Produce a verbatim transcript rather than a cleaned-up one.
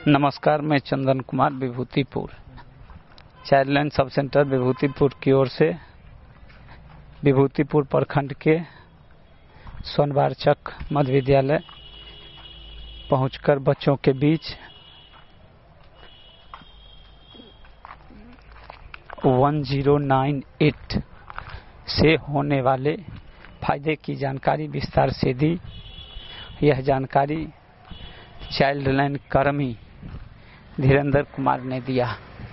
नमस्कार, मैं Chandan Kumar Vibhutipur child line sub centre Vibhutipur की ओर से विभूतिपुर प्रखंड के सोनवारचक मध्य विद्यालय पहुंचकर बच्चों के बीच वन ज़ीरो नाइन एट से होने वाले फायदे की जानकारी विस्तार से दी। यह जानकारी चाइल्ड लाइन कर्मी धीरेंद्र कुमार ने दिया।